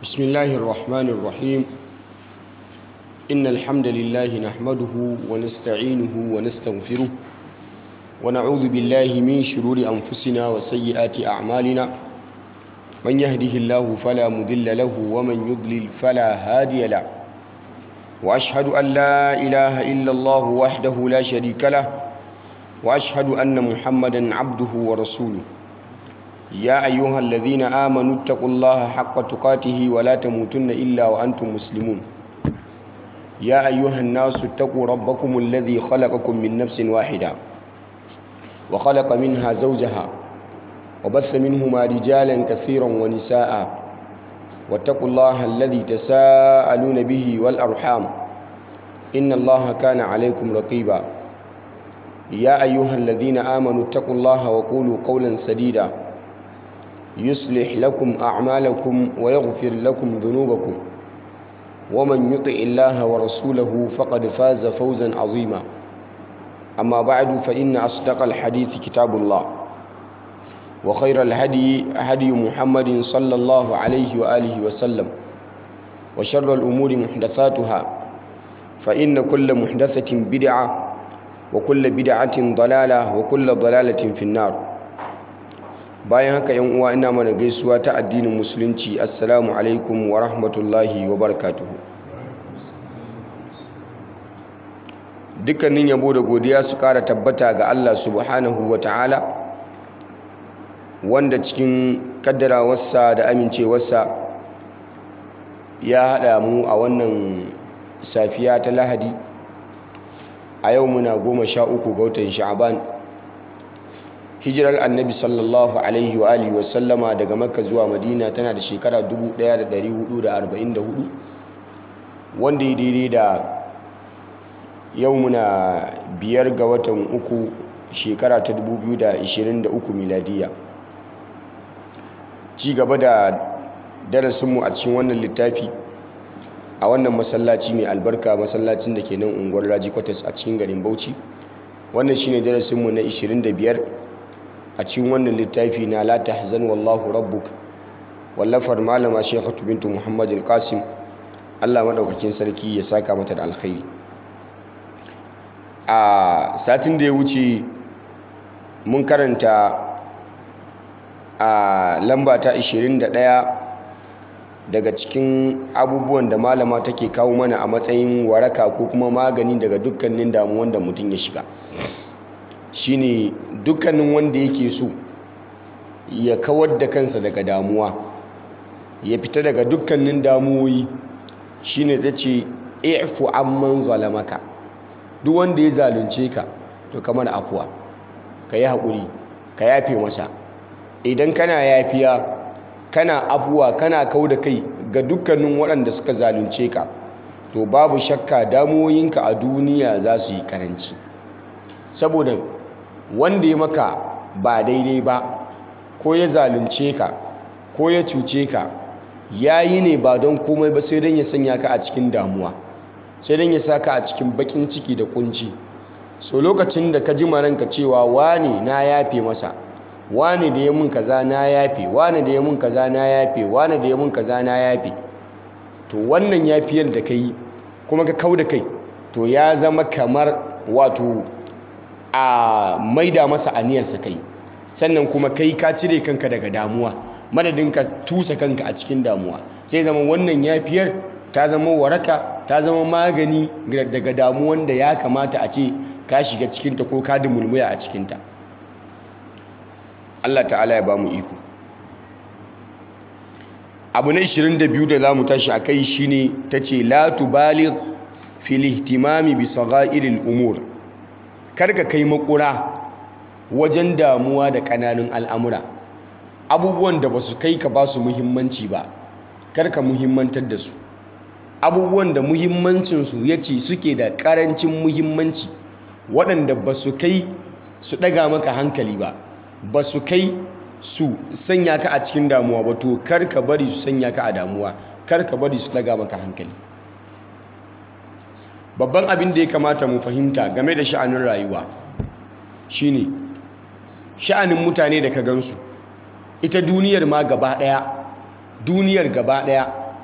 بسم الله الرحمن الرحيم إن الحمد لله نحمده ونستعينه ونستغفره ونعوذ بالله من شرور أنفسنا وسيئات أعمالنا من يهده الله فلا مضل له ومن يضلل فلا هادي له وأشهد أن لا إله إلا الله وحده لا شريك له وأشهد أن محمدا عبده ورسوله يا أيها الذين آمنوا اتقوا الله حق تقاته ولا تموتن إلا وأنتم مسلمون يا أيها الناس اتقوا ربكم الذي خلقكم من نفس واحدة وخلق منها زوجها وبث منهما رجالا كثيرا ونساء واتقوا الله الذي تساءلون به والأرحام إن الله كان عليكم رقيبا يا أيها الذين آمنوا اتقوا الله وقولوا قولا سديدا يصلح لكم أعمالكم ويغفر لكم ذنوبكم ومن يطع الله ورسوله فقد فاز فوزا عظيما أما بعد فإن أصدق الحديث كتاب الله وخير الهدي هدي محمد صلى الله عليه وآله وسلم وشر الأمور محدثاتها فإن كل محدثة بدعة وكل بدعة ضلالة وكل ضلالة في النار. bayan haka yan uwa ina mana gaisuwa ta addinin musulunci assalamu alaikum wa rahmatullahi wa barakatuhu. Dukkanin yabo da godiya su kara tabbata ga Allah subhanahu wa ta'ala wanda cikin kaddarawarsa da amincewarsa ya haɗa mu a wannan safiya ta Lahadi a yau muna 13 ga watan Sha'ban. Hijirar annabi sallallahu alaihi wa alihi wasallama daga makka zuwa madina tana da shekara 1444 wanda ya daidai da yau muna 5 ga watan uku shekara ta 2023 miladiya. Ci gaba da darasinmu a cikin wannan littafi a wannan masallaci mai albarka, masallacin da ke nan unguwar Raji Kwatas a cikin garin Bauchi. Wannan shine darasinmu na 25 a cikin wannan littafi na la tahzan wallahu rabbuk wallafar malama Sheikhatu bintu Muhammad al-Qasim, Allah madaukakin sarki ya saka mata da alkhairi. A satin da ya wuce mun karanta a lamba ta 21 daga cikin abubuwan da malama take kawo mana a matsayin waraka ko kuma magani daga dukkanin damuwan da mutum ya shiga. Shine dukkanin wanda yake so ya kawar da kansa daga damuwa, ya fita daga dukkanin damuwoyi, shine ta ce i'fu amman zalamaka. Duk wanda ya zalunce ka to kamar afuwa, ka yi haƙuri, ka yafe masa. Idan kana yafiya, kana afuwa, kana kau da kai ga dukkanin waɗanda suka zalunce ka, to babu shakka damuwoyinka a duniya za su yi karanci. Saboda wanda ya maka ba daidai ba ko ya zalunce ka ko ya cuce ka, ya yi ne ba don komai ba sai don ya sanya ka a cikin damuwa, sai don ya sa ka a cikin bakin ciki da kunci. So lokacin da ka ji maranka cewa wane na yafe masa, wane da ya mun kaza na yafe, wane da ya mun kaza na yafe, wane da ya mun kaza na yafe, to wannan yafiyar da ka yi kuma ka kau da kai, to ya zama kamar wato a maida masa aniyarsa kai, sannan kuma kai ka cire kanka daga damuwa madadin ka tusa kanka a cikin damuwa. Sai zama wannan yafiyar ta zama waraka, ta zama magani daga damuwan da ya kamata a ce ka shiga cikinta ko ka dumulmuya a cikinta. Allah ta'ala ya ba mu iko. Abu na 22 da za mu tashi a kai shine ta ce la tubaligh fil ihtimami bi sagha'iril umur. Karka kai makura wajen damuwa da ƙananun al'amura, abubuwan da ba su kai ka ba su muhimmanci ba, karka muhimmantar da su. Abubuwan da muhimmancinsu ya ce suke da ƙarancin muhimmanci, waɗanda ba su kai su ɗaga maka hankali ba, ba su kai su sanya ka a cikin damuwa ba, to karka bari su sanya ka a damuwa, karka bari su ɗaga maka hankali. Babban abin da ya kamata mu fahimta game da sha'anin rayuwa shine sha'anin mutane da ka gansu, ita duniyar ma gaba ɗaya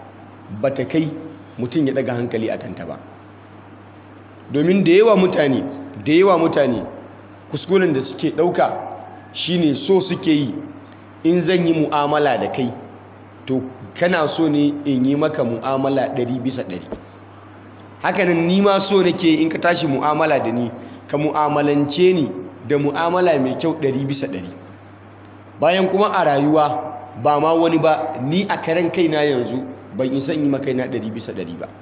ba ta kai mutum ya daga hankali a kanta ba. Domin da yawa mutane kuskuren da suke ɗauka shine so suke yi in zan yi mu'amala da kai to kana so ne in yi maka mu'amala 100%. Hakanan ni ma so nake in ka tashi mu'amala da ni ka mu'amalance ni da mu'amala mai kyau 100%. Bayan kuma a rayuwa ba ma wani ba, ni a karen kaina yanzu ban isa in yi maka na 100% ba.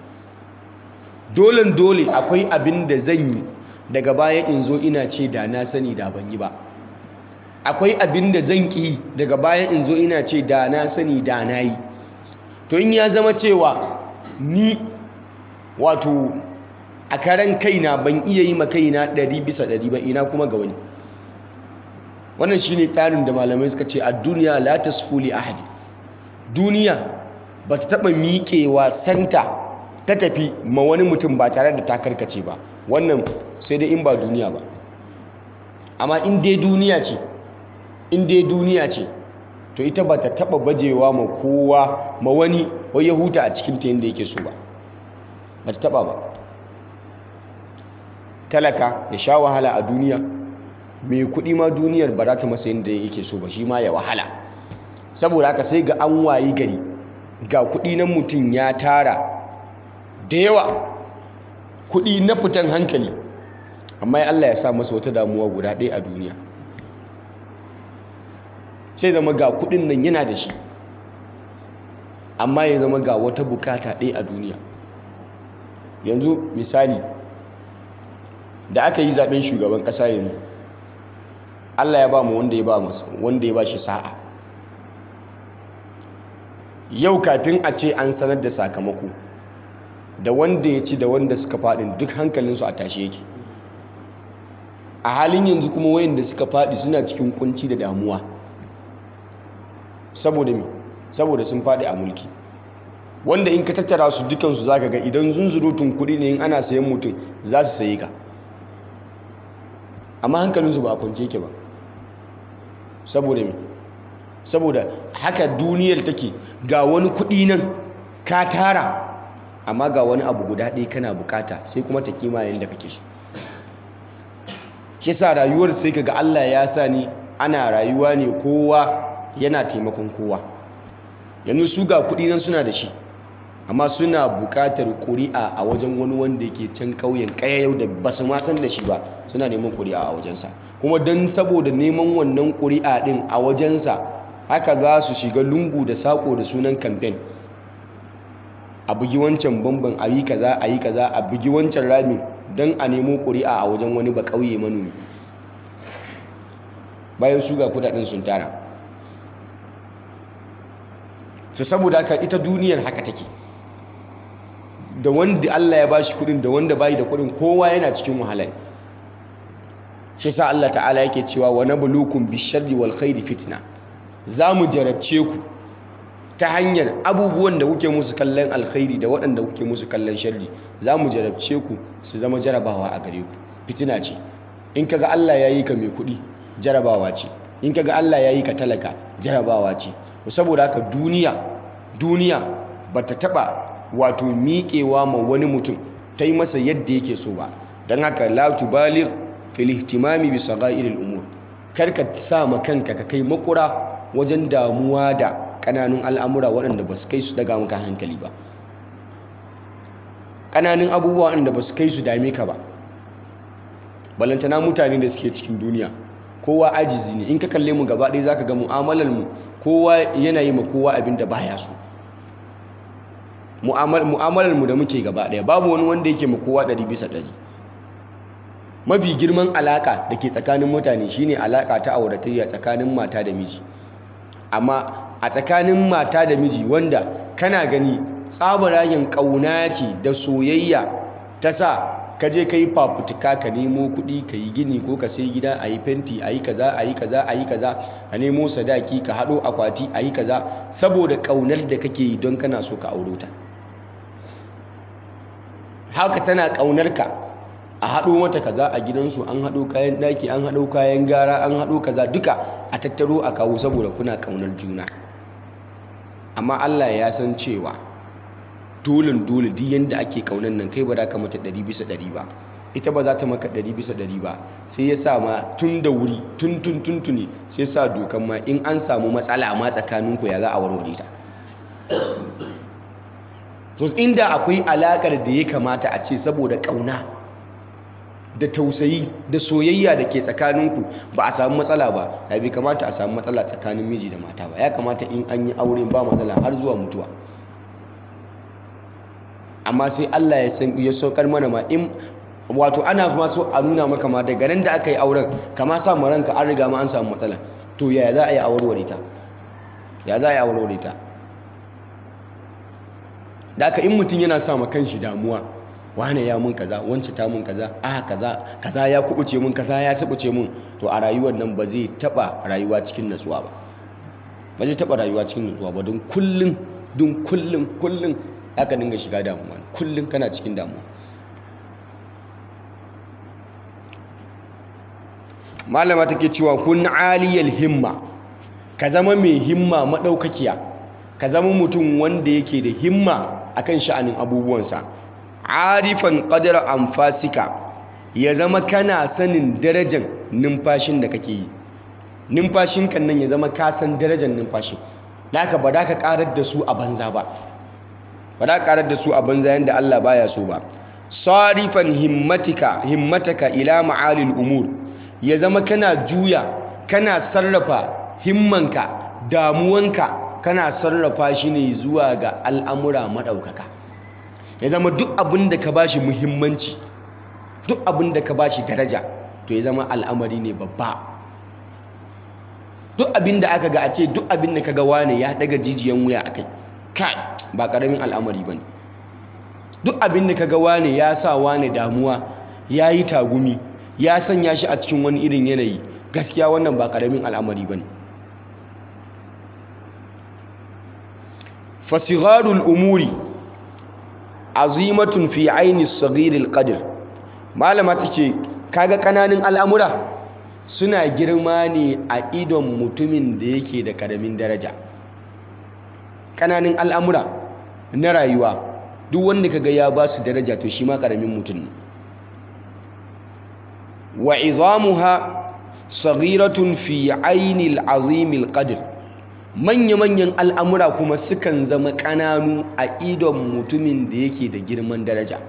Dole akwai abin da zan yi daga baya in zo ina ce da na sani da ban yi ba. Akwai abin da zan ƙi daga baya in zo ina ce da na sani da na yi. To in ya zama cewa ni wato a karen kaina ban iya yi makaina 100% ba, ina kuma ga wani. Wannan shine tsarin da malamai suka ce a duniya la tasfu li ahadi. Duniya ba ta taɓa miƙewa santa ta tafi ma wani mutum ba tare da ta karkace ba. Wannan sai dai in ba duniya ba. Amma in dai duniya ce to ita ba ta taɓa bajewa ma kowa ma wani wai ya huta a cikin ta yadda yake so ba. Ba ta taɓa ba. Talaka ya sha wahala a duniya, mai kuɗi ma duniyar ba za ta masa yadda yake so ba, shi ma ya wahala. Saboda haka sai ga an wayi gari ga kuɗi nan mutum ya tara da yawa, kuɗi na fitan hankali, amma Allah ya sa masa wata damuwa guda ɗaya a duniya. Sai zama ga kuɗin nan yana da shi, amma ya zama ga wata bukata ɗaya a duniya. Yanzu misali, da aka yi zaben shugaban ƙasa yanzu, Allah ya ba mu wanda ya ba shi sa'a. Yau kafin a ce an sanar da sakamako, da wanda ya ci da wanda suka faɗin duk hankalinsu a tashe yake. A halin yanzu kuma wayanda suka faɗi suna cikin kunci da damuwa. Saboda me? Saboda sun faɗi a mulki. Wanda in ka tattara su dukansu za ka ga idan zunzurutun kuɗi ne in ana sayan mutum za su saye ka. Amma hankalinsu ba a kwance yake ba. Saboda me? Saboda haka duniyar take, ga wani kuɗi nan ka tara, amma ga wani abu guda ɗaya kana bukata, sai kuma ta kima yadda kake so. Kisa rayuwar sai kaga Allah ya sa ni ana rayuwa ne kowa yana taimakon kowa. Yanzu su ga kuɗi nan suna da shi, amma suna bukatar ƙuri'a a wajen wani wanda yake can ƙauyen ƙayayyau da ba su ma san da shi ba, suna neman ƙuri'a a wajensa. Kuma don saboda neman wannan ƙuri'a ɗin a wajensa, haka za su shiga lungu da saƙo da sunan kamfen. A bugi wancan bamban, a yi kaza, a bugi wancan ramin don a nemo ƙuri'a a wajen wani ba ƙauye manomi. Bayan su ga kudaden sun tara. So saboda haka ita duniyar haka take. Da wanda Allah ya bashi kudin da wanda bai da kudin, kowa yana cikin wahala. Shi sa Allah ta'ala yake cewa wa nabluukum bish-sharri wal khairi fitna. Za mu jarabce ku ta hanyar abubuwan da kuke musu kallon alkhairi da waɗanda kuke musu kallon sharri. Za mu jarabce ku su zama jarabawa a gare ku. Fitina ce. In kaga Allah ya yi ka mai kuɗi, jarabawa ce. In kaga Allah ya yi ka talaka, jarabawa ce. Saboda haka duniya ba ta taɓa wato miƙewa ma wani mutum ta yi masa yadda yake so ba. Don haka la tubaligh fil ihtimami bi saghairil umur. Kar ka sa ma kanka ka kai makura wajen damuwa da ƙananun al'amura waɗanda ba su kai su daga maka hankali ba. Ƙananun abubuwa waɗanda ba su kai su dame ka ba. Balantana mutane da suke cikin duniya, kowa ajizi ne. In ka kalle mu gaba ɗaya za ka ga mu'amalar mu kowa yana yi ma kowa abin da baya so. Mu'amalar mu da muke gaba ɗaya babu wani wanda yake ma kowa 100%. Mafi girman alaka da ke tsakanin mutane shine alaka ta auratayya tsakanin mata da miji. Amma a tsakanin mata da miji wanda kana gani tsabaragen ƙauna ce da soyayya ta sa ka je ka yi fafutuka, ka nemo kuɗi, ka yi gini ko ka sai gida, a yi fenti, a yi kaza, a yi kaza, a yi kaza, a nemo sadaki, ka haɗo akwati, a yi kaza, saboda ƙaunar da kake yi don kana so ka auro ta. Haka tana ƙaunar ka, a haɗo mata kaza a gidansu, an haɗo kayan ɗaki, an haɗo kayan gara, an haɗo kaza duka a tattaro a kawo saboda kuna ƙaunar juna. Amma Allah ya san cewa dole duk yanda ake kaunan nan kai ba za ka mata 100% ba, ita ba za ta maka 100% ba, sai ya sa ma tun da wuri tuni sai sa dokan ma in an samu matsala ma tsakaninku ya za a warware ta. To inda akwai alakar da ya kamata a ce saboda kauna da tausayi da soyayya da ke tsakaninku ba a samu matsala ba, ya bai kamata a samu matsala tsakanin miji da mata ba. Ya kamata in an yi aure ba matsala har zuwa mutuwa. Amma sai Allah ya saukar mana ma in wato ana ma so a nuna maka ma daga nan da aka yi auren kama sa ma ranka an riga ma an samu matsala, to yaya za a yi awarware ta, ya za a yi awarware ta. Da aka in mutum yana sa ma kanshi damuwa, wane ya mun kaza, wance ta mun kaza, kaza ya kubuce mun, kaza ya subuce mun, to a rayuwar nan ba zai taba rayuwa cikin natsuwa ba, ba zai taba rayuwa cikin natsuwa ba. Don kullum aka dinga shiga damuwa, kullum kana cikin damuwa. Malama take cewa kun aliyal himma, ka zama mai himma madaukakiya, ka zama mutum wanda yake da himma akan sha'anin abubuwansa. Arifan qadra anfasika, ya zama kana sanin darajar numfashin da kake yi. Numfashin kan nan ya zama ka san darajar numfashi. Naka ba da ka karar da su a banza ba. Ba da ka karar da su a banza yanda Allah baya so ba. Sarifan himmataka ila ma'alil umur, ya zama kana juya, kana sarrafa himmanka, damuwanka, kana sarrafa shi ne zuwa ga al'amura maɗaukaka. Ya zama duk abin da ka bashi muhimmanci, duk abin da ka bashi daraja, to ya zama al'amari ne babba. Duk abin da aka ga a ce duk abin da ka ga wane ya daga jijiyan wuya a kai ba ƙaramin al'amari ba ne. Duk abin da ka ga wane ya sa wane damuwa, ya yi tagumi, ya sanya shi a cikin wani irin yanayi, gaskiya wannan ba ƙaramin al'amari ba ne. Fasigharul umuri azimatun fi aini sagiril qadr. Malama take kaga kananan al'amura suna girma ne a idon mutumin da yake da karamin daraja. Kananan al'amura na rayuwa duk wanda kaga ya ba su daraja to shi ma karamin mutum ne. Wa izamuha saghiratun fi aini al'azimil qadr. Manya-manyan al'amura kuma sukan zama ƙananu a idon mutumin da yake da girman daraja.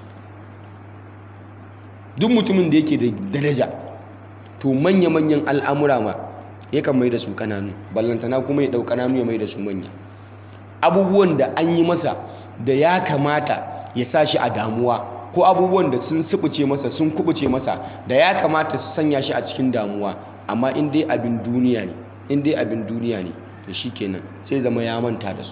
Duk mutumin da yake da daraja to manya-manyan al'amura ma yakan mai da su ƙananu, ballantana kuma ya ɗau ƙananu ya mai da su manya. Abubuwan da an yi masa da ya kamata ya sa shi a damuwa, ko abubuwan da sun subuce masa sun kubuce masa da ya kamata su sanya shi a cikin damuwa, amma in dai abin duniya ne to shi kenan sai zama ya manta da su,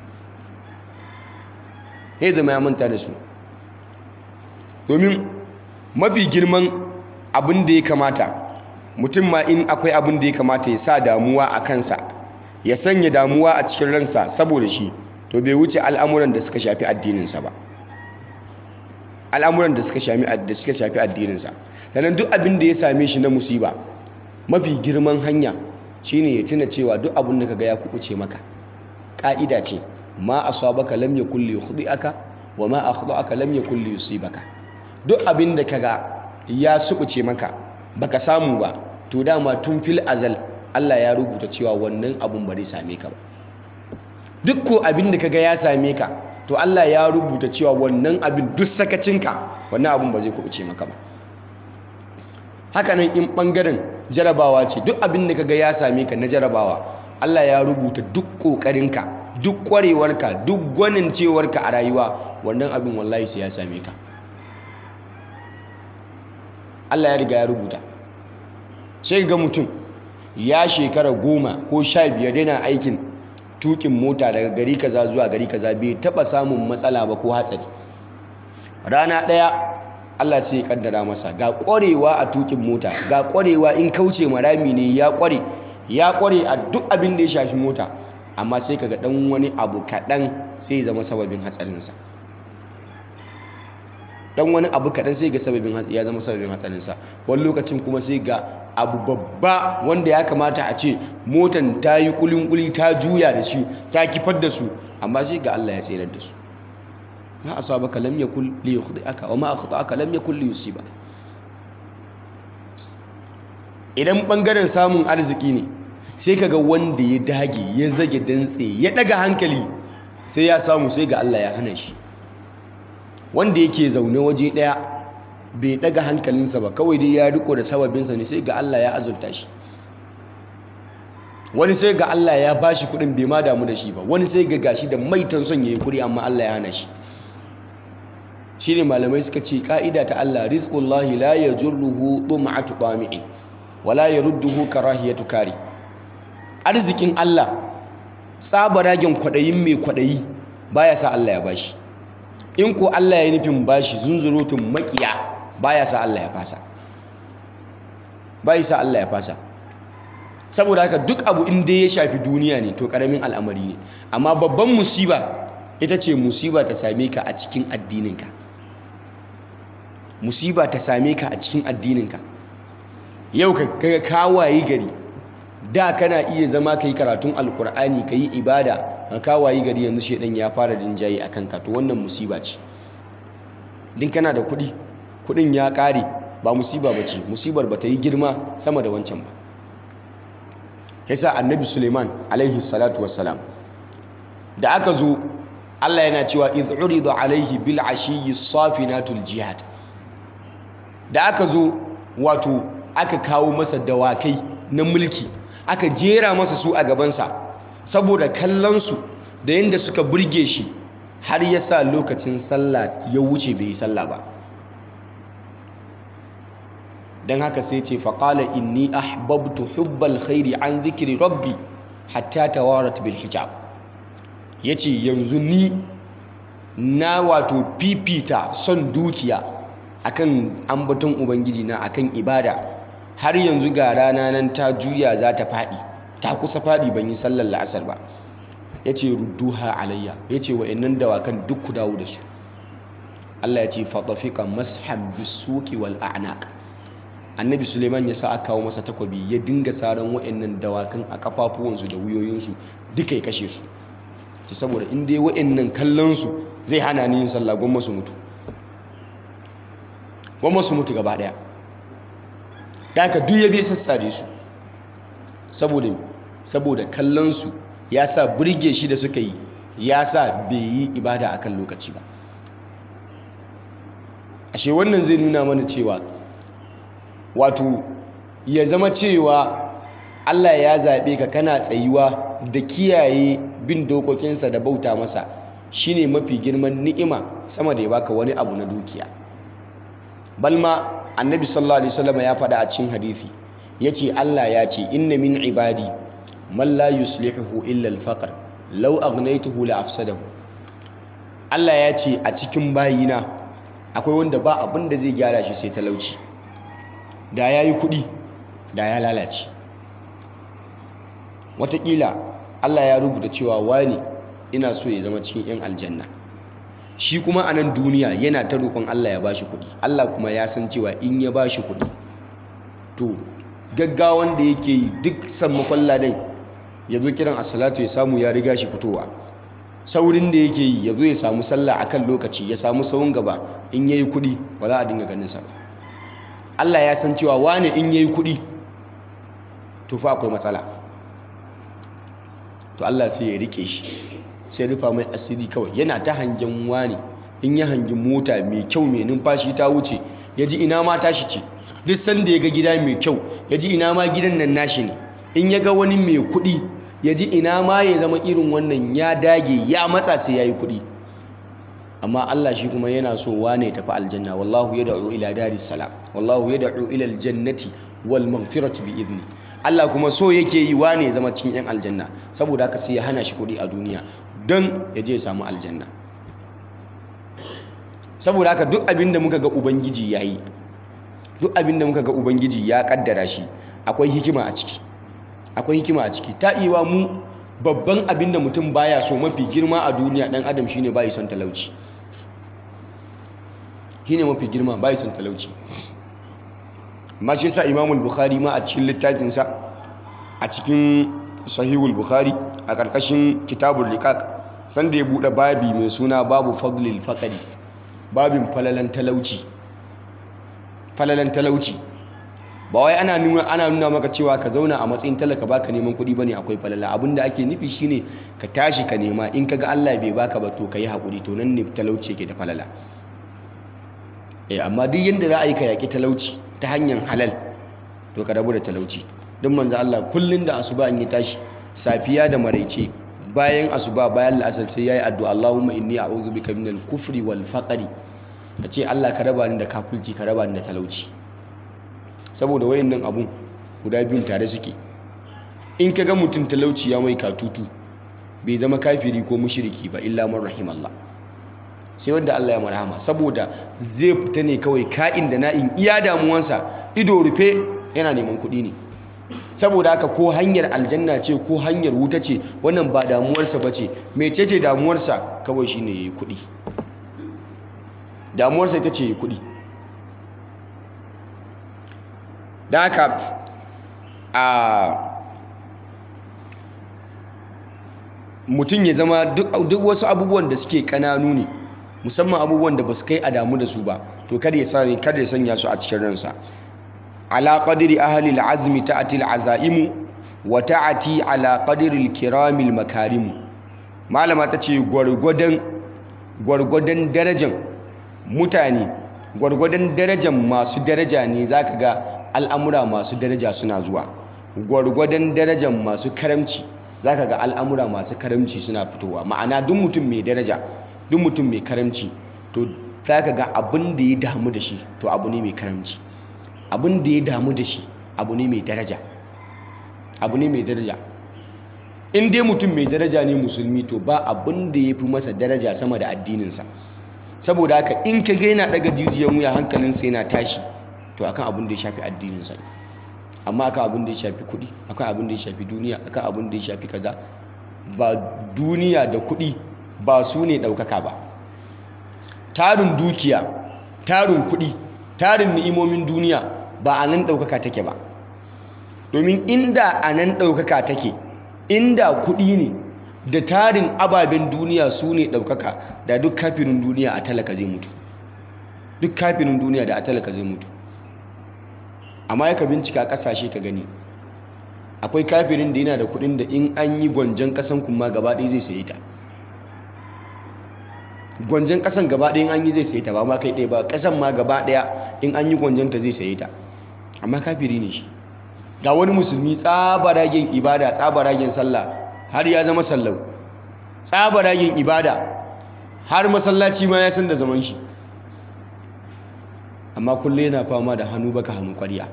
domin mafi girman abin da ya kamata mutum ma in akwai abin da ya kamata ya sa damuwa a kansa, ya sanya damuwa a cikin ransa saboda shi, to bai wuce al'amuran da suka shafi addininsa ba. Al'amuran da suka shafi addininsa. Sannan duk abin da ya same shi na musiba, mafi girman hanya shine ya tuna cewa duk abin da kaga ya kubuce maka, ka'ida ce, ma asabaka lam yakul liyukhdi'aka wa ma akhda'aka lam yakul liyusibaka. Duk abin da kaga ya subuce maka baka samu ba, to dama tun fil azal Allah ya rubuta cewa wannan abun ba zai same ka ba. Duk ko abin da kaga ya same ka, to Allah ya rubuta cewa wannan abin duk sakacinka wannan abun ba zai kubuce maka ba. Hakanan in ɓangaren jarabawa ce, duk abin da kaga ya same ka na jarabawa, Allah ya rubuta duk ƙoƙarinka, duk ƙwarewarka, duk gwanin cewarka a rayuwa, wannan abin wallahi sai ya same ka. Allah ya riga ya rubuta. Sai ga mutum ya shekara 10 ko 15 yana aikin tukin mota daga gari kaza zuwa gari kaza, bai taɓa samun matsala ba ko hatsari. Rana ɗaya Allah sai ya kaddara masa ga ƙwarewa a tukin mota, ga ƙwarewa in kauce marami ne ya ƙware a duk abin da ya shafi mota, amma sai kaga ɗan wani abu kaɗan sai ya zama sababin hatsarinsa. Dan wani abu kaɗan sai ga ya zama sababin hatsarinsa. Wani lokacin kuma sai ga abu babba wanda ya kamata a ce motan ta yi kulin ta juya da shi, ta kifar da su, amma sai ga Allah ya tsirar da su. ma asabaka lam yakul li yukhdi'aka wa ma akhta'aka lam yakul li yusiba. Idan bangaren samun arziki ne sai kaga wanda ya dage ya zage dantse ya daga hankali sai ya samu, sai ga Allah ya hana shi. Wanda yake zaune waje daya bai daga hankalinsa ba, kawai dai ya riko da sababinsa ne, sai ga Allah ya azurta shi. Wani sai ga Allah ya bashi kudin bai ma damu da shi ba, wani sai ga gashi da maitan son yayi kudi amma Allah ya hana shi. Shine malamai suka ce ka'ida ta Allah, rizqullahi la yajurruhu tum'atu tami'in wala yarudduhu karahiyatu kari. Arzikin Allah tsabaragen kwadayin mai kwadayi baya sa Allah ya bashi. In ko Allah ya nufin bashi zunzurutun makiya baya sa Allah ya fasa. Bai sa Allah ya fasa. Saboda haka duk abu inda ya shafi duniya ne to karamin al'amari ne, amma babban musiba ita ce musiba ta same ka a cikin addininka. Musiba ta same ka a cikin addininka. Yau ka kawaye gari, da kana iya zama ka yi karatun alkur'ani ka yi ibada, ka kawaye gari yanzu shedan ya fara rinjaye a kanka, to wannan musiba ce. Din kana da kuɗi, kuɗin ya ƙare, ba musiba ba ce, musibar ba ta yi girma sama da wancan ba. Yasa annabi Suleiman alaihi salatu wassalam da aka zo, Allah yana cewa idh urida alaihi bil ashiyyi safinatul jihad. Da aka zo wato aka kawo masa dawakai na mulki, aka jera masa su a gabansa, saboda kallonsu da yadda suka burge shi har ya sa lokacin sallah ya wuce bai yi sallah ba. don haka sai ce faƙala inni ahbabtu hubbal khairi an zikiri rabbi hatta tawarat bil hijab. Ya ce yanzu ni na wato fifita son dukiya akan ambaton ubangiji na, akan ibada, har yanzu ga rana nan ta juya za ta faɗi, ta kusa faɗi ban yi sallar la'asar ba. Ya ce rudduha alayya, ya ce wa'annan dawakan duk ku dawo da su. Allah ya ce fatafika mashan bisuki wal a'naq. Annabi Suleiman ya sa aka kawo masa takobi, ya dinga saran wa'annan dawakan a kafafuwansu da wuyoyinsu duka ya kashe su. Ce saboda in dai wa'annan kallon su zai hana ni yin sallah, gwamma su mutu, gwamma su mutu gaba daya. Da aka duk ya bai sassare su saboda kallon su ya sa burge shi da suka yi, ya sa bai yi ibada akan lokaci ba. Ashe wannan zai nuna mana cewa wato ya zama cewa Allah ya zaɓe ka kana tsayuwa da kiyaye bin dokokinsa da bauta masa shine mafi girman ni'ima sama da ya baka wani abu na dukiya. Balma annabi sallallahu alaihi wasallam ya faɗa a cikin hadisi, yace Allah ya ce inna min ibadi man la yuslihu illa al-faqr law aghnaytuhu la afsadahu. Allah ya ce a cikin bayina akwai wanda ba abin da zai gyara shi sai talauci. Da ya yi kuɗi da ya lalace. Wataƙila Allah ya rubuta cewa wani ina so ya zama cikin 'yan aljanna, shi kuma a nan duniya yana ta roƙon Allah ya bashi kuɗi. Allah kuma ya san cewa in ya bashi kuɗi to gaggawan da yake yi duk sammakon ladan ya zo kiran as-salatu ya samu ya riga shi fitowa, saurin da yake yi ya zo ya samu sallah akan lokaci, ya samu sawun gaba, in yayi kuɗi ba za a dinga ganin sa ba. Allah ya san cewa wane in yayi kuɗi to fa akwai matsala, to Allah sai ya rike shi, sai rufa mai asiri kawai. Yana ta hangen wane, in ya hangi mota mai kyau mai numfashi ta wuce, ya ji ina ma tashi ce. Duk sanda ya ga gida mai kyau ya ji ina ma gidan nan nashi ne. In ya ga wani mai kuɗi ya ji ina ma ya zama irin wannan, ya dage ya matsa sai ya yi kuɗi. Amma Allah shi kuma yana so wane tafi aljanna, wallahu yad'u ila daris salam, wallahu yad'u ila aljannati wal maghfirati bi idni. Allah kuma so yake yi wane zama cikin yan aljanna, saboda haka sai ya hana shi kuɗi a duniya don ya je ya samu aljanna. Saboda haka duk abin da muka ga ubangiji yayi, duk abin da muka ga ubangiji ya kaddara shi, akwai hikima a ciki, akwai hikima a ciki. Ta iwa mu babban abin da mutum baya so mafi girma a duniya dan adam shine bai son talauci. Shine mafi girma, bai son talauci. Amma shi yasa Imam Bukhari ma a cikin littafinsa, a cikin Sahihul Bukhari a karkashin Kitabul Riqaq sanda ya buɗe babi mai suna babu fadlil faqri, babin falalan talauci. Falalan talauci ba wai ana nuna maka cewa ka zauna a matsayin talaka baka neman kuɗi bane akwai falala. Abinda ake nufi shine ka tashi ka nema, in kaga Allah bai baka ba to kai hakuri, to nan ne talauci yake da falala. Amma duk yanda za a yi ka yaki talauci ta hanyar halal to ka rabu da talauci. Don manzo Allah kullun da asuba in yi tashi, safiya da maraice, bayan asuba bayan la'asar sai yayi addu'a, Allahumma inni a'udhu bika minal kufri wal faqri. Kace Allah ka raba ni da kafirci, ka raba ni da talauci. Saboda wayannan abun guda biyun tare suke. In kaga mutum talauci ya mai katutu, bai zama kafiri ko mushriki ba illa man rahimallah. Sai wanda Allah ya marhama, saboda zai fita ne kawai ka'in da na'in, iya damuwansa ido rufe yana neman kuɗi ne. Saboda haka ko hanyar aljanna ce ko hanyar wuta ce, wannan ba damuwarsa ba ce. Mecece damuwarsa? Kawai shine yayi kuɗi. Damuwarsa ita ce yayi kuɗi. Da haka mutum ya zama duk wasu abubuwan da suke kananu ne, musamman abubuwan da ba su kai a damu da su ba, to kada ya sanya su a cikin ransa. Ala qadri ahli al-azmi ta'ti al-azaimu wa ta'ti ala qadri al-kirami al-makarim. Malama tace gwargwadon darajan mutane, gwargwadon darajan masu daraja ne zaka ga al'amura masu daraja suna zuwa. Gwargwadon darajan masu karamci zaka ga al'amura masu karamci suna fitowa. Ma'ana duk mutum mai daraja, duk mutum mai karamci, to zaka ga abin da ya damu da shi to abu ne mai karamci. Abin da ya damu da shi abu ne mai daraja. Abu ne mai daraja. In dai mutum mai daraja ne musulmi, to ba abin da ya fi masa daraja sama da addininsa. Saboda haka in ka ga yana daga jijiyan wuya, hankalinsa yana tashi, to akan abin da ya shafi addininsa ne. Amma akan abin da ya shafi kuɗi, akan abin da ya shafi duniya, akan abin da ya shafi kaza, ba duniya da kuɗi ba su ne ɗaukaka ba. Tarin dukiya, tarin kuɗi, tarin ni'imomin duniya ba a nan ɗaukaka take ba. Domin inda a nan ɗaukaka take, inda kuɗi ne da tarin ababen duniya su ne ɗaukaka, da duk kafirin duniya a talaka zai mutu. Duk kafirin duniya da a talaka zai mutu. Amma ya ka bincika ƙasashe ka gani, akwai kafirin da yana da kuɗin da in an yi gwanjon ƙasan kuma gaba ɗaya zai sayi ta. Gwanjon ƙasan gaba ɗaya in an yi zai sayi ta, ba ma kai ɗaya ba, ƙasan ma gaba ɗaya in an yi gwanjon ta zai sayi ta. Amma kafiri ne shi. Ga wani musulmi tsabaragen ibada, tsabaragen sallah, har ya zama sallau. Tsabaragen ibada, har masallaci ma ya san da zaman shi. Amma kullum yana fama da hannu baka hannu ƙwarya.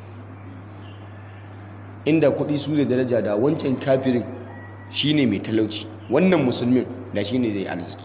Inda kuɗi su da daraja, da wancan kafirin shine mai talauci, wannan musulmin da shine zai arziki.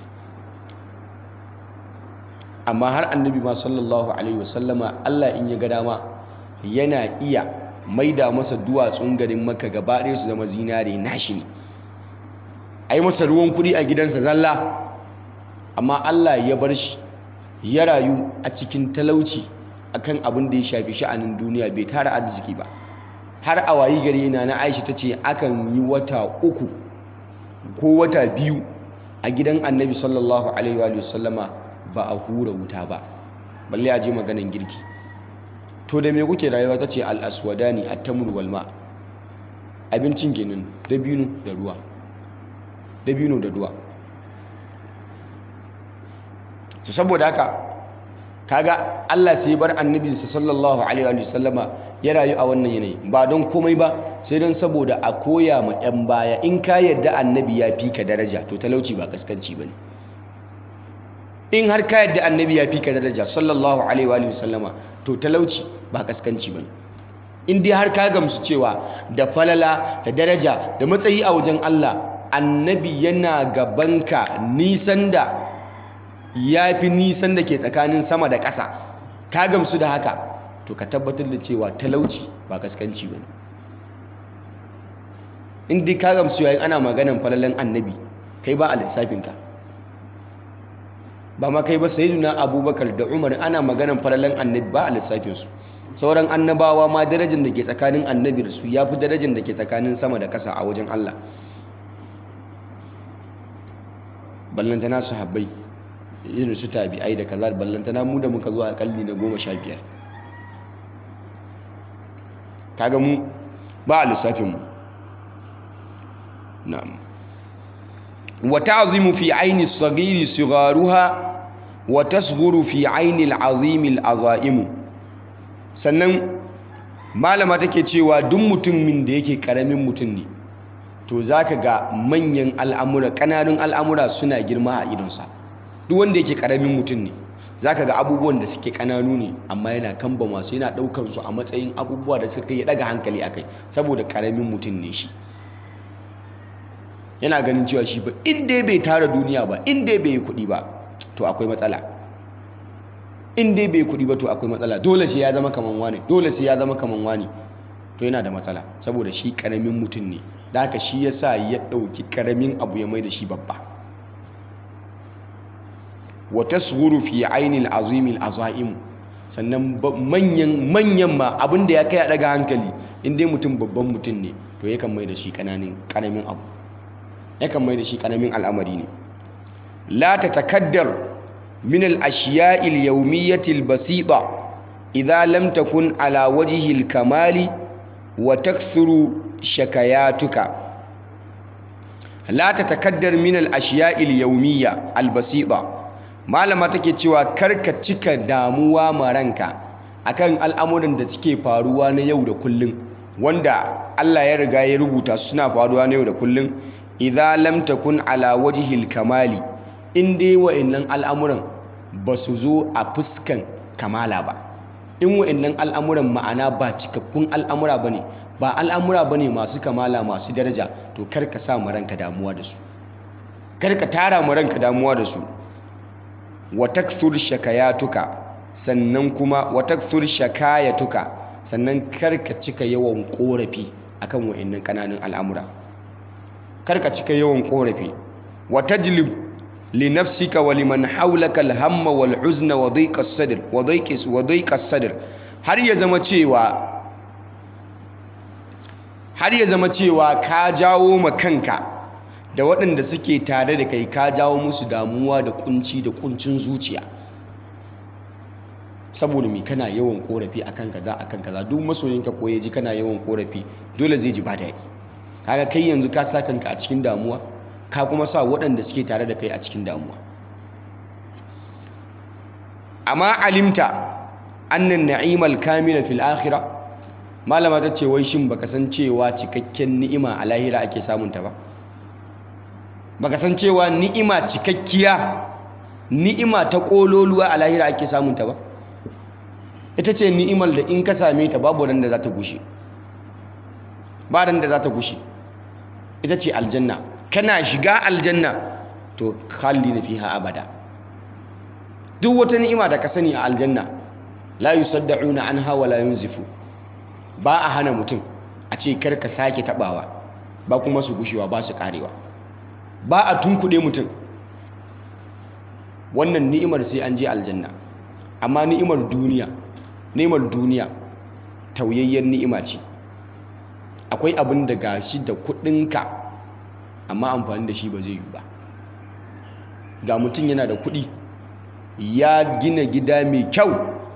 Amma har annabi ma sallallahu alaihi wasallama, Allah in ya ga dama yana iya maida masa duwatsun garin Makka gaba ɗaya su zama zinare nashi ne. Ai masa ruwan kuɗi a gidansa zalla, amma Allah ya bar shi ya rayu a cikin talauci akan abin da ya shafi sha'anin duniya, bai tara arziki ba. Har a wayi gari na Aisha tace akan yi wata 3 ko wata 2 a gidan Annabi sallallahu alaihi wa sallama ba a hura wuta ba, balle a je maganan girki. To da me kuke rayuwa? Tace al-aswadani at-tamr wal ma. Abincin kenan dabino da ruwa. Dabino da ruwa. To saboda haka kaga Allah sai bar annabinsa sallallahu alaihi wa sallama ya rayu a wannan yanayi, ba don komai ba sai don saboda a koya ma 'yan baya, in ka yarda annabi ya fi ka daraja to talauci ba kaskanci bane. In har ka yarda annabi ya fi ka daraja sallallahu alaihi wa sallama, to talauci ba kaskanci bane. In dai har ka gamsu cewa da falala da daraja da matsayi a wajen Allah, annabi yana gabanka nisan da ya fi nisan da ke tsakanin sama da ƙasa, ka gamsu da haka, to ka tabbatar da cewa talauci ba kaskanci ba ne. In dai ka gamsu yayin ana maganan falalan annabi, kai ba a lissafinka. Ba ma kai ba, sayyiduna Abubakar da Umar ana maganan falalan annabi ba a lissafinsu. Sauran annabawa ma darajar da ke tsakanin annabi da su ya fi darajar da ke tsakanin sama da ƙasa a wajen Allah. ballantana sahabbai irin su tabi'ai da kaza, ballantana mu da muka zo a kalli na 15. kaga mu ba a lissafin mu. na'am wa ta'zimu fi aini as-saghiri sigharuha wa tasghuru fi aini al-azimi al-azaimu. sannan malama take cewa duk mutumin da yake karamin mutum ne to zaka ga manyan al'amura, kananun al'amura suna girma a idonsa. duk wanda yake karamin mutum ne zaka ga abubuwan da suke kananu ne amma yana kamba masu, yana daukar su a matsayin abubuwa da suka yi daga hankali akai saboda karamin mutum ne shi. yana ganin cewa shi ba inda bai tara duniya ba, inda bai yi kuɗi ba to akwai matsala, inda bai yi kuɗi ba to akwai matsala, dole sai ya zama kaman wani, dole sai ya zama kaman wani, to yana da matsala saboda shi karamin mutum ne. da haka shi yasa ya ɗauki karamin abu ya mai da shi babba. wa tasghuru fi ainil azimil azaim. sannan manyan ma abinda ya kai a daga hankali, in dai mutum babban mutum ne to yakan mai da shi karamin abu, yakan mai da shi karamin al'amari ne. la tatakaddar min al-ashiya'i al-yawmiyyati al-basita idha lam takun ala wajhi al-kamali wa takthuru shakayatuka. la tatakaddar min al-ashiya'i al-yawmiyya al-basita. malama take cewa karka cika damuwa maranka akan al'amuran da suke faruwa na yau da kullum, wanda Allah ya riga ya rubuta suna faruwa na yau da kullum. idza lam takun ala wajhil kamali, in dai wa'annan al'amuran ba su zo a fuskan kamala ba, in wa'annan al'amuran ma'ana ba cikakkun al'amura bane, ba al'amura bane masu kamala masu daraja, to karka sa maranka damuwa da su, karka tara maranka damuwa da su. wa takthur shakayatuka, sannan kuma wa takthur shakayatuka, sannan karka cika yawan korafi akan wa'annan kananan al'amura, karka cika yawan korafi. wa tajlib li nafsika wa liman hawlaka al-hamma wal huzna wa dhiqa as-sadr wa dhiqa as-sadr, har ya zama cewa ka jawo ma kanka da waɗanda suke tare da kai, ka jawo musu damuwa da kunci da kuncin zuciya. saboda me kana yawan korafi akan kaza, duk masoyinka ko ya ji kana yawan korafi dole zai ji ba daɗi. kaga kai yanzu ka sa kanka a cikin damuwa, ka kuma sa waɗanda suke tare da kai a cikin damuwa. amma alimta annan na'imal kamila fil akhirah, malama ta ce wai shin baka san cewa cikakken ni'ima a lahira ake samunta ba? baka san cewa ni'ima cikakkiya, ni'ima ta kololuwa a lahira ake samunta ba? ita ce ni'imar da in ka same ta babu ran da za ta gushe, ba ran da za ta gushe. ita ce aljanna. kana shiga aljanna to khalidina fiha abada. duk wata ni'ima da ka sani a aljanna la yusaddauna anha wa la yunzifu, ba a hana mutum a ce kar ka sake tabawa, ba kuma su gushewa, ba su karewa, ba a tunkuɗe mutum. wannan ni'imar sai an je aljanna. amma ni'imar duniya tauyayyen ni'ima ce. akwai abin da gashi da kuɗinka amma amfani da shi ba zai yi ba. ga mutum yana da kuɗi, ya gina gida mai kyau,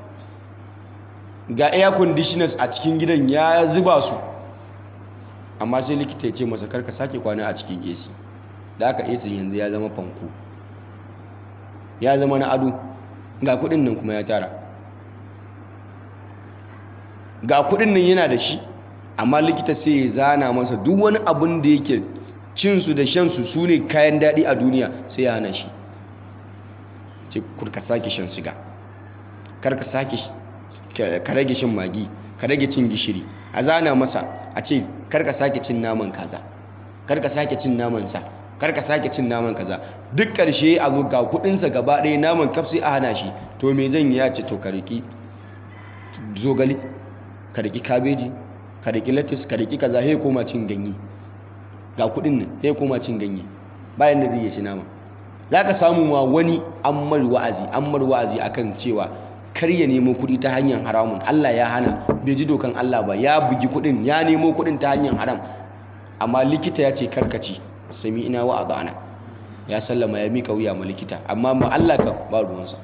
ga air conditioners a cikin gidan ya zuba su, amma sai likita ya ce masa karka sake kwana a cikin AC. da aka AC yanzu ya zama fanko, ya zama na ado. ga kudin nan kuma ya tara, ga kudin nan yana da shi, amma likita sai ya zana masa duk wani abin da yake cinsu da shansu su ne kayan daɗi a duniya, sai ya hana shi. ce kurka sake shan siga, karka sake ka rage shan magi, ka rage cin gishiri, a zana masa a ce karka sake cin naman kaza, karka sake cin naman sa, karka sake cin naman kaza. duk ƙarshe a zo ga kuɗinsa gaba ɗaya naman kaf sai a hana shi. to me zan yi? ya ce to ka riki zogale, ka riki kabeji, ka riki lettuce, ka riki kaza, sai koma cin ganye. ga kuɗin nan sai koma cin ganye, bayan da zai yi ci nama. za ka samu ma wani an mar wa'azi akan cewa kar ya nemo kuɗi ta hanyar haramun. Allah ya hana, bai ji dokan Allah ba, ya bugi kuɗin, ya nemo kuɗin ta hanyar haram, amma likita ya ce karkaci, sami ina wa adana. ya sallama ya miƙa wuya ma likita, amma ma Allah ka ba ruwansa,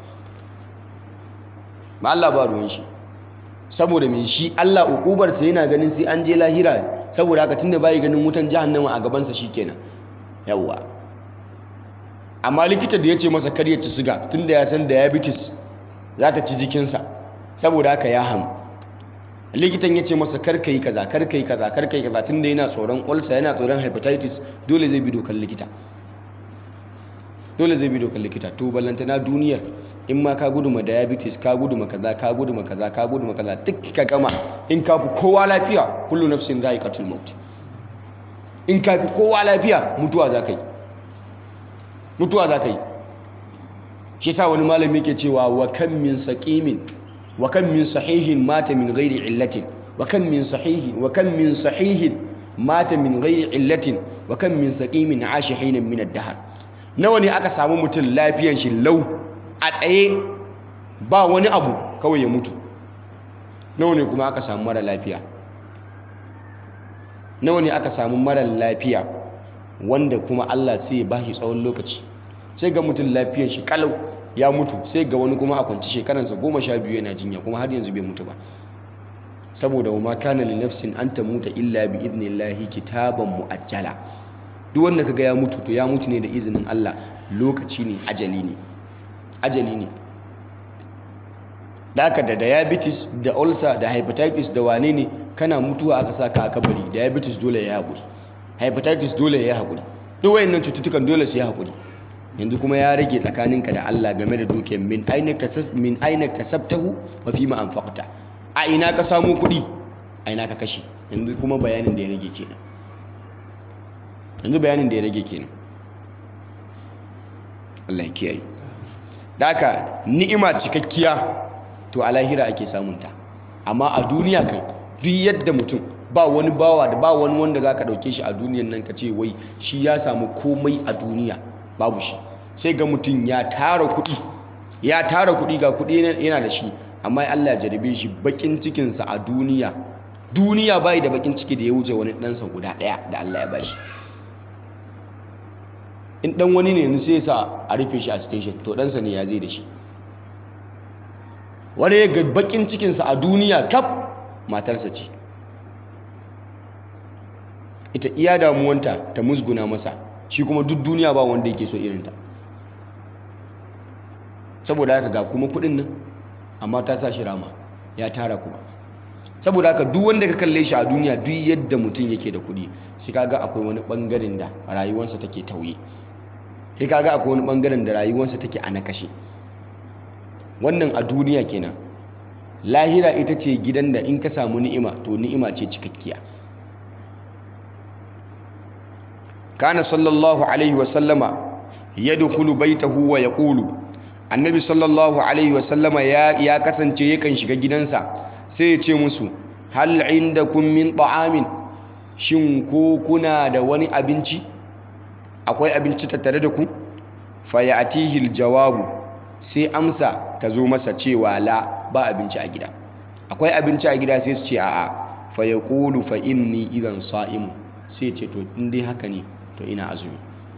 ma Allah ba ruwan shi. Saboda me shi Allah ukubarsa yana ganin sai an je lahira, saboda haka tunda bai ganin wutan jahannama a gabansa shikenan yawwa. Amma likita da ya ce masa kar ya ci siga tunda ya san diabetes za ta ci jikinsa, saboda haka ya hamu. Likitan ya ce masa kar ka yi kaza, kar ka yi kaza, kar ka yi kaza, tunda yana tsoron ulcer, yana tsoron hepatitis, dole zai bi dokar likita, dole zai bi dokar likita. To ballantana duniyar, in ma ka gudu ma diabetes, ka gudu ma kaza, ka gudu ma kaza, ka gudu ma kaza, duk ka gama, in ka fi kowa lafiya, kullu nafsin dha'iqatul maut. In ka fi kowa lafiya, mutuwa za ka yi, mutuwa za ka yi. Shi sa wani malami yake cewa wa kam min saqimin wa kam min sahihin mata min ghairi illatin wa kam min sahihin mata min ghairi illatin wa kam min saqimin 'asha hinan min ad-dahr. Nawa ne aka samu mutum lafiyan shi lau a tsaye ba wani abu kawai ya mutu, nawa ne kuma aka samu mara lafiya, nawa ne aka samu mara lafiya wanda kuma Allah sai ya bashi tsawon lokaci, sai ga mutum lafiyan shi kalau ya mutu, sai ga wani kuma a kwanci shekaransa 12 yana jinya kuma har yanzu bai mutu ba. Saboda wa ma kana li nafsin an tamuta illa bi idnillahi kitaban muajjala. Duk wanda kaga ya mutu to ya mutu ne da izinin Allah, lokaci ne, ajali ne, ajali ne. Da haka da diabetes da ulcer da hepatitis da wane ne, kana mutuwa aka saka a kabari, diabetes dole ya haƙuri, hepatitis dole ya haƙuri, duk wayannan cututtukan dole su ya haƙuri. Yanzu kuma ya rage tsakaninka da Allah game da dukiyar min aina kasabtahu wa fima anfaqta. A ina ka samu kuɗi, a ina ka kashe. Yanzu kuma bayanin da ya rage kenan, yanzu bayanin da ya rage kenan. Allah ya kiyaye. Da haka ni'ima cikakkiya to a lahira ake samunta, amma a duniya kan duk yadda mutum, ba wani bawa da ba wani wanda za ka ɗauke shi a duniyan nan ka ce wai shi ya samu komai a duniya, babu shi. Sai ga mutum ya tara kuɗi, ya tara kuɗi, ga kuɗi yana da shi, amma Allah ya jarabe shi bakin cikinsa a duniya, duniya bai da bakin ciki da ya wuce wani ɗansa guda ɗaya da Allah ya bashi. In ɗan wani ne sai sa a rufe shi a station, to ɗansa ne ya zai da shi. Wani ya ga bakin cikinsa a duniya kaf matarsa ce, ita iya damuwanta ta musguna masa, shi kuma duk duniya ba wanda yake so irinta. Saboda haka ga kuma kudin nan, amma ta sa shi rama, ya tara kuma. Saboda haka duk wanda ka kalle shi a duniya, duk yadda mutum yake da kudi, shi kaga akwai wani bangaren da rayuwarsa take tauye, shi kaga akwai wani bangaren da rayuwarsa take a nakashe. Wannan a duniya kenan. Lahira ita ce gidan da in ka samu ni'ima, to ni'ima ce cikakkiya. Kana sallallahu alaihi wa sallama yadkhulu baitahu wa yaqulu, annabi sallallahu alaihi wa sallama ya kasance yakan shiga gidansa sai ya ce musu, hal indakum min ta'amin, shin ko kuna da wani abinci, akwai abinci tattare da ku? Fa ya'tihi aljawabu, sai amsa ta zo masa cewa la, ba abinci a gida. Akwai abinci a gida? Sai su ce a'a. Fa yaqulu fa inni idan sa'imu, sai ce to in dai haka ne to ina azumi,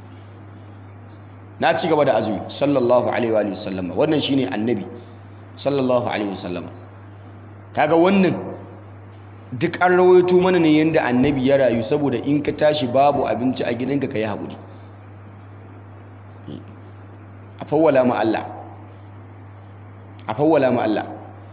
na ci gaba da azumi. Sallallahu alaihi wa sallama, wannan shine annabi sallallahu alaihi wa sallama. Kaga wannan duk an rawaito mana ne yanda annabi ya rayu, saboda in ka tashi babu abinci a gidanka ka yi haƙuri, a fawwala ma Allah, a fawwala ma Allah.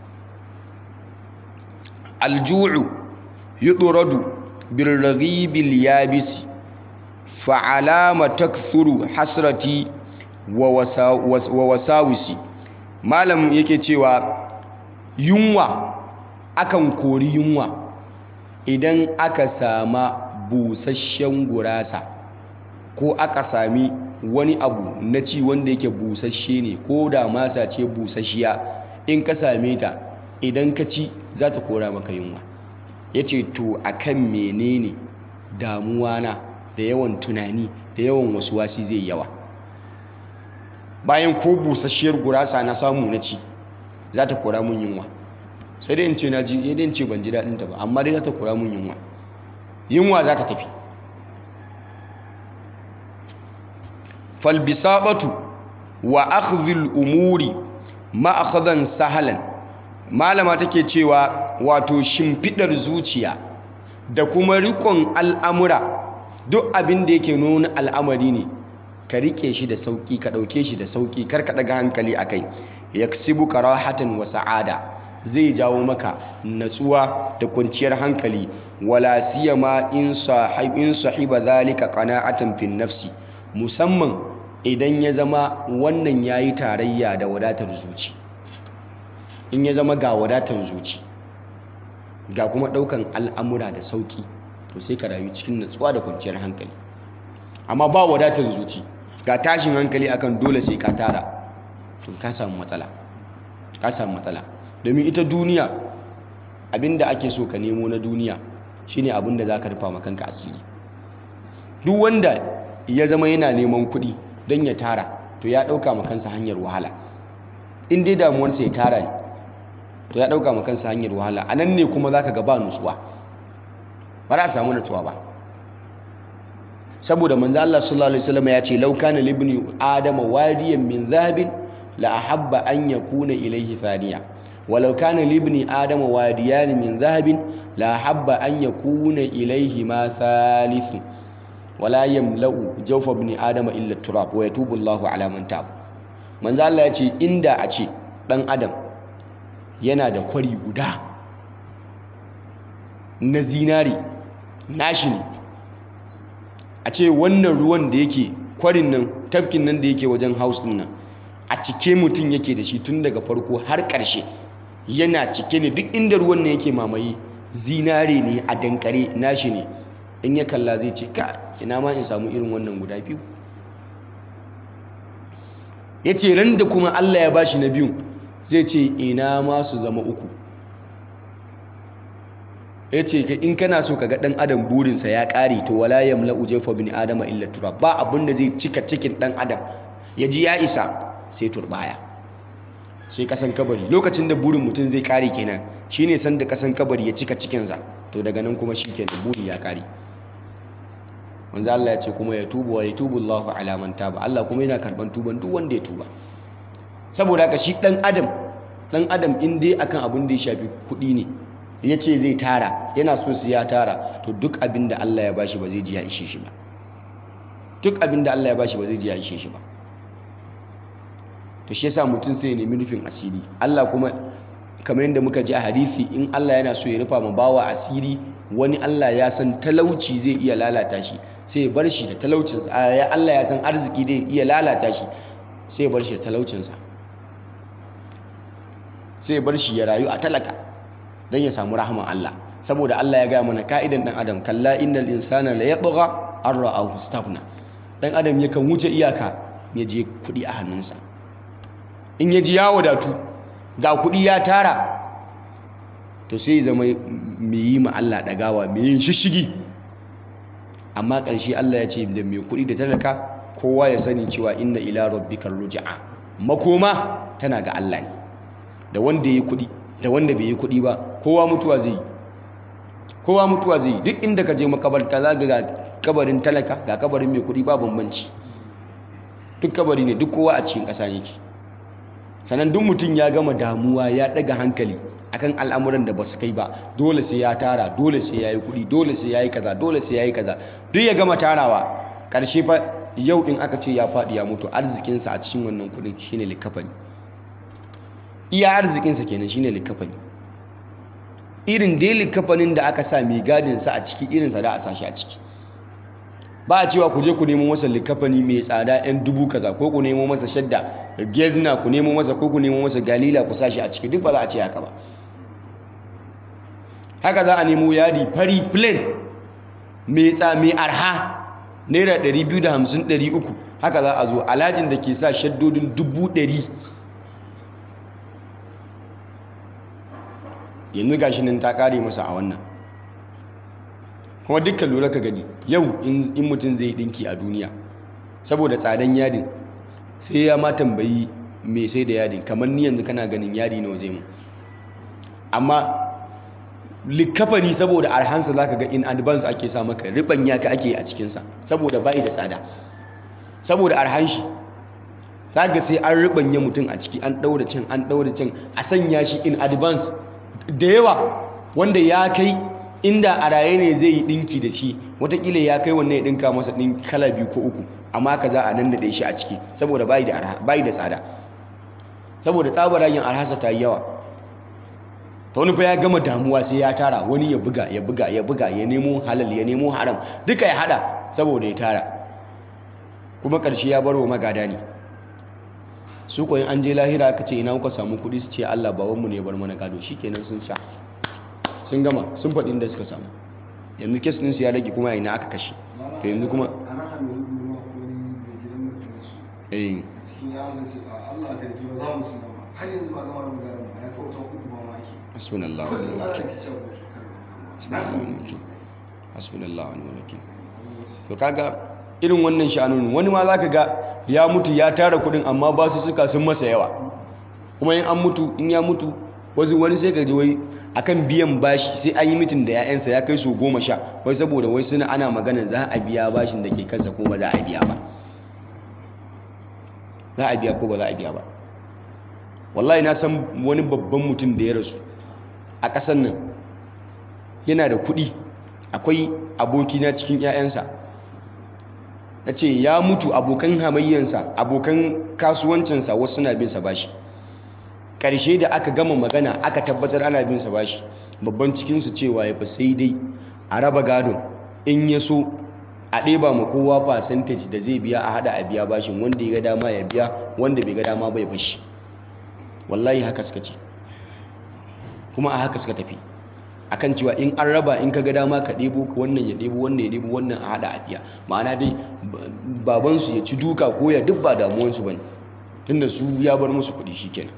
Alju'u yudradu birraghibil yabisi fa'alama takthuru hasrati wa wasawisi. Malam yake cewa yunwa, akan kori yunwa idan aka sama busasshen gurasa, ko aka sami wani abu na ci wanda yake busasshe ne, ko da masa ce busasshiya, in ka same ta idan ka ci za ta kora maka yunwa. Ya ce to akan menene damuwa na da yawan tunani da yawan wasuwasi zai yawa, bayan ko busasshiyar gurasa na samu na ci za ta kora mun yunwa. Sai dai in ce na ji, dai in ce ban ji daɗin ta ba, amma dai za ta kora mun yunwa, yunwa za ta tafi. falbisabatu wa akhdhul umuri ma'akhadhan sahalan. Malama take cewa wato shimfidar zuciya da kuma rikon al'amura, duk abin da yake nuna al'amari ne ka rike shi da sauki, ka dauke shi da sauki, kar ka daga hankali akai. Yaksibuka rahatan wa sa'ada, zai jawo maka natsuwa da kwanciyar hankali. Wala siyama in sahiba zalika qana'atan fin nafsi, musamman idan ya zama wannan yayi tarayya da wadatar zuci. In ya zama ga wadatar zuci ga kuma daukan al'amura da sauki, to sai ka rayu cikin natsuwa da kwanciyar hankali. Amma ba wadatar zuci, ga tashin hankali akan dole sai ka tara, to ka samu matsala. Domin ita duniya, abinda ake so ka nemo na duniya shine abinda zaka rufa ma kanka asiri. Duk wanda ya zama yana neman kuɗi don ya tara, to ya ɗauka ma kansa hanyar wahala. In dai damuwarsa ya tara ne, to ya ɗauka ma kansa hanyar wahala. A nan ne kuma zaka ga ba nutsuwa, ba za a samu nutsuwa ba. Saboda manzo Allah sallallahu alaihi wasallam ya ce, law kana libni adama wadiyan min zahabin la ahabba an yakuna ilayhi thaniya, walau kana libni adama wadiyan min zahabin la ahabba an yakuna ilayhi ma thalithu, wala yamla'u jawfa ibn adama illa turab wa yatubu Allahu ala man tab. Manzo Allah ya ce, inda a ce dan adam yana da kwari guda na zinari nashi ne, a ce wannan ruwan da yake kwarin nan, tafkin nan da yake wajen house din nan, a cike mutum yake da shi tun daga farko har ƙarshe, yana cike ne, duk inda ruwan nan yake mamaye zinare ne a dankare nashi ne. In ya kalla zai ce, ka ina ma in samu irin wannan guda biyu. Ya ce ran da kuma Allah ya bashi na biyu, zai ce ina ma su zama uku. Ya ce in kana so ka ga ɗan adam burinsa ya ƙare, to wala yamla'u jawfa bin adama illa turab. Ba abin da zai cika cikin ɗan adam ya ji ya isa sai turbaya, sai kasan kabari. Lokacin da burin mutum zai ƙare kenan shine san da kasan kabari ya cika cikinsa, to daga nan kuma shikenan buri ya ƙare. Manzo Allah ya ce kuma ya tubu wa yatubu Allahu ala man taba. Allah kuma yana karban tuban duk wanda ya tuba. Saboda haka shi ɗan adam in dai akan abin da ya shafi kuɗi ne, ya ce zai tara, yana so su ya tara, to duk abin da Allah ya bashi ba zai ji ya ishe shi ba. Duk abin da Allah ya bashi ba zai ji ya ishe shi ba. To shi yasa mutum sai ya nemi rufin asiri. Allah kuma kamar yadda muka ji a hadisi, in Allah yana so ya rufa ma bawa asiri, wani Allah ya san talauci zai iya lalata shi, sai ya bar shi da talaucinsa. Allah ya san arziki zai iya lalata shi, sai ya bar shi da talaucinsa, sai ya bar shi ya rayu a talaka don ya samu rahaman Allah. Saboda Allah ya gaya mana ka'idan ɗan adam, kalla innal insana la yatgha an ra'ahu istaghna. Ɗan adam yakan wuce iyaka ya je kuɗi a hannunsa. In ya ji ya wadatu, ga kuɗi ya tara, to sai zama mai yi ma Allah ɗagawa, mai yin shishigi. Amma ƙarshe Allah ya ce da mai kuɗi da talaka kowa ya sani cewa inna ila rabbikar ruj'a, makoma tana ga Allah ne. Da wanda ya yi kuɗi da wanda bai yi kuɗi ba, kowa mutuwa zai yi. Kowa mutuwa zai yi. Duk inda ka je makabarta za ga kabarin talaka ga kabarin mai kuɗi, ba bambanci. Duk kabari ne, duk kowa a cikin ƙasa yake. Sannan duk mutum ya gama damuwa, ya ɗaga hankali akan al'amuran da ba su kai ba, dole sai ya tara, dole sai ya yi kuɗi, dole sai ya yi kaza, dole sai ya yi kaza, duk ya gama tarawa. Ƙarshe fa yau in aka ce ya faɗi ya mutu, arzikinsa a cikin wannan kuɗin shine likafani. Iya arzikinsa kenan shine likafani. Irin dai likafanin da aka sa mai gadinsa a ciki, irinsa da a sa shi a ciki. Ba a cewa ku je ku nemo masa likafani mai tsada 'yan dubu kaza, ko ku nemo masa shadda gezna ku nemo masa, ko ku nemo masa galila ku sa shi a ciki, duk ba za a ce haka ba. Haka za a nemo yadi fari plain mai arha naira 250 300, haka za a zo alhajin da ke sa shaddodin 100,000 yanzu gashi nan ta kare masa a wannan. Kuma dukkan lura ka gani yau in mutum zai dinki a duniya, saboda tsadan yadin sai ya ma tambayi mai sai da yadin, kamar ni yanzu kana ganin yadi nawa zai mu. Amma likafani saboda arhansa zaka ga in advance ake sa maka, riban yaka ake a cikinsa saboda bai da tsada. saboda arhan shi zaka sai an rubanya mutum a ciki, an daura can an daura can, a sanya shi in advance da yawa, wanda ya kai inda a raye ne zai yi dinki da shi watakila ya kai wannan ya dinka masa din kala 2 ko 3, amma ka za a nan da shi a ciki saboda bai da tsada, saboda tsabaragen arhasa ta yi yawa. ta wani fa ya gama damuwa sai ya tara, wani ya buga ya buga ya buga, ya nemo halal ya nemo haram duka ya hada saboda ya tara, kuma ƙarshe ya bar wa magada ne. su koyin an je lahira aka ce ina kuka samu kuɗi, su ce Allah babanmu ne ya bar mana gado, shikenan sun sha, sun gama, sun faɗi inda suka samu. yanzu kes ɗinsu ya rage kuma ina aka kashe, to yanzu kuma hasbunallahu wa ni'mal wakil. Hasbunallahu wa ni'mal wakil. To kaga irin wannan sha'anin wani ma zaka ga ya mutu ya tara kudin amma ba su suka sun masa yawa, kuma in ya mutu wani sai ka ji wai akan biyan bashi sai an yi mitin da 'ya'yansa ya kai su 10, wai saboda wai suna ana magana za a biya bashin da ke kansa ko ba za a biya ba, za a biya ko ba za a biya ba. Wallahi na san wani babban mutum da ya rasu a ƙasar nan, yana da kuɗi, akwai abokina cikin 'ya'yansa na ce ya mutu, abokan hamayyansa abokan kasuwancinsa wasu suna bin sa bashi, ƙarshe da aka gama magana aka tabbatar ana bin sa bashi, babban cikinsu cewa ya fi sai dai a raba gadon, in ya so a ɗeba ma kowa percentage da zai biya, a hada a biya bashin, wanda ya ga dama ya biya, wanda bai ga dama bai bashi. Wallahi haka suka ce, kuma a haka suka tafi akan cewa in an raba, in ka ga dama ka ɗebo, wannan ya ɗebo, wannan ya ɗebo, wannan a hada a biya. Ma'ana dai babansu ya ci duka ko ya duk ba damuwansu bane, tunda su ya bar musu kuɗi shikenan.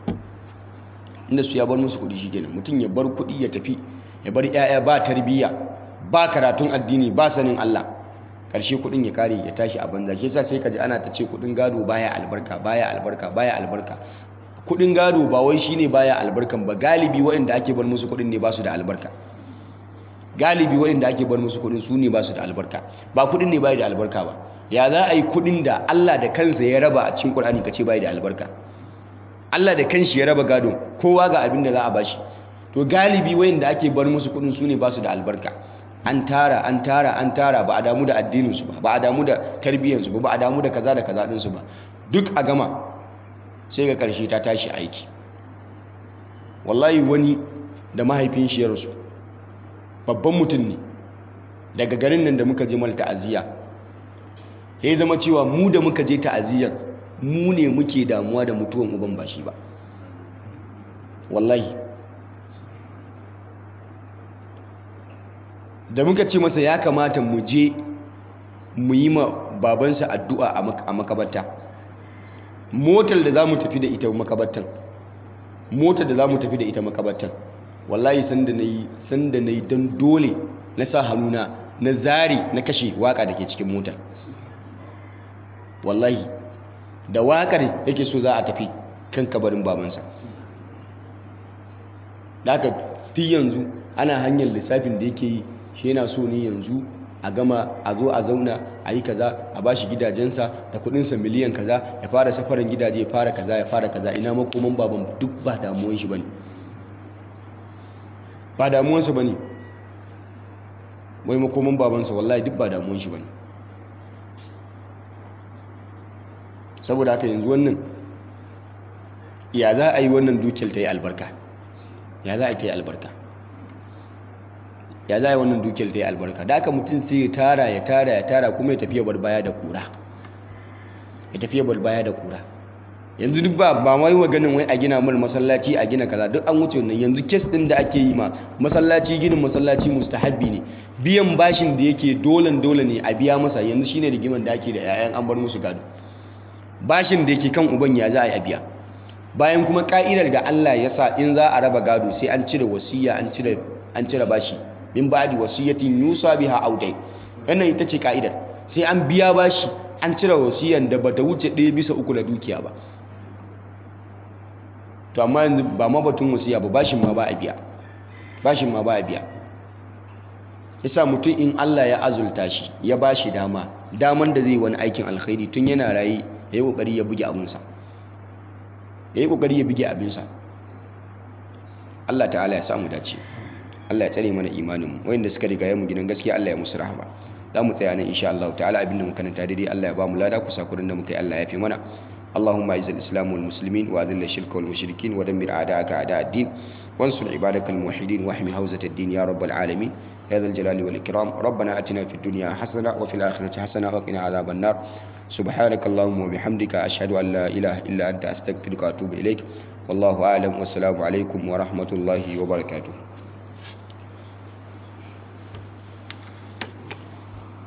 Mutum ya bar kuɗi ya tafi, ya bar 'ya'ya ba tarbiyya, ba karatun addini, ba sanin Allah, ƙarshe kuɗin ya kare ya tashi a banza. Shi yasa sai ka ji ana ta ce kuɗin gado baya albarka, baya albarka, baya albarka. Kuɗin gado ba wai shine baya albarkan ba, galibi waɗanda ake bar musu kuɗin ne ba su da albarka. Galibi waɗanda ake bar musu kuɗin su ne ba su da albarka, ba kuɗin ne bai da albarka ba. Ya za a yi kuɗin da Allah da kansa ya raba a cikin Qur'ani ka ce bai da albarka? Allah da kanshi ya raba gado, kowa ga abin da za a bashi. To galibi waɗanda ake bar musu kuɗin su ne ba su da albarka. An tara ba a damu da addininsu ba a damu da tarbiyyarsu ba a damu da kaza da kaza ɗinsu ba, duk a gama sai ga ƙarshe ta tashi aiki. Wallahi wani da mahaifin shi ya rasu, babban mutum ne, daga garin nan da muka je mal ta'aziyya, ya zama cewa mu da muka je ta'aziyyar mu ne muke damuwa da mutuwan uban ba shi ba. Wallahi da muka ce masa ya kamata mu je mu yi ma babansa addu'a a makabarta, motar da za mu tafi da ita makabartan, wallahi sanda na yi don dole na sa hannuna na zari na kashe waka da ke cikin motar. Wallahi da wakar yake so za a tafi kan kabarin babansa. Da aka ti yanzu ana hanyar lissafin da yake yi, shi yana so ne yanzu a gama, a zo a zauna a yi kaza, a bashi gidajensa da kudinsa miliyan kaza, ya fara safarin gidaje, ya fara kaza, ina makoman baban, duk ba damuwan shi bane, ba damuwansa bane, wai makoman babansa, wallahi duk ba damuwan shi bane. saboda haka yanzu wannan ya za a yi wannan dukiyar ta yi albarka? Ya za a ta yi albarka? Ya za a yi wannan dukiyar ta yi albarka? Da aka mutum sai ya tara kuma ya tafiya bar baya da kura. Yanzu duk ba ma yi maganin wai a gina mar masallaci, a gina kaza, duk an wuce wannan. Yanzu kes din da ake yi ma masallaci, ginin masallaci mustahabbi ne, biyan bashin da yake dole ne a biya masa. Yanzu shine rigiman da ake da 'ya'yan an bar musu gado, bashin da yake kan uban ya za a yi a biya. Bayan kuma ka'idar da Allah ya sa in za a raba gado sai an cire wasiya, an cire bashi, min ba'di wasiyatin yusa biha aw dayn. Wannan ita ce ka'idar, sai an biya bashi, an cire wasiyan da bata wuce 1/3 na dukiya ba. To amma yanzu ba ma batun wasiya ba, bashin ma ba a biya. Yasa mutum in Allah ya azulta shi, ya bashi dama daman da zai wani aikin alkhairi tun yana raye ya yi kokari ya buge abinsa, Allah ta'ala ya samu dace. Allah ya tsare mana imanin mu, wayanda suka riga mu gidan gaskiya Allah ya musu rahama. Za mu tsaya nan insha Allah ta'ala, abinda muka karanta daidai Allah ya ba mu lada, kusakurin da muka yi Allah ya fi mana. اللهم اعز الاسلام والمسلمين واذل الشرك والمشركين ودمر اعداءك اعداء الدين وانصر عبادك الموحدين واحمي حوزة الدين يا رب العالمين يا ذا الجلال والاكرام. ربنا اتنا في الدنيا حسنه وفي الاخره حسنه وقنا عذاب النار. سبحانك اللهم وبحمدك اشهد ان لا اله الا انت استغفرك واتوب اليك. والله اعلم والسلام عليكم ورحمه الله وبركاته.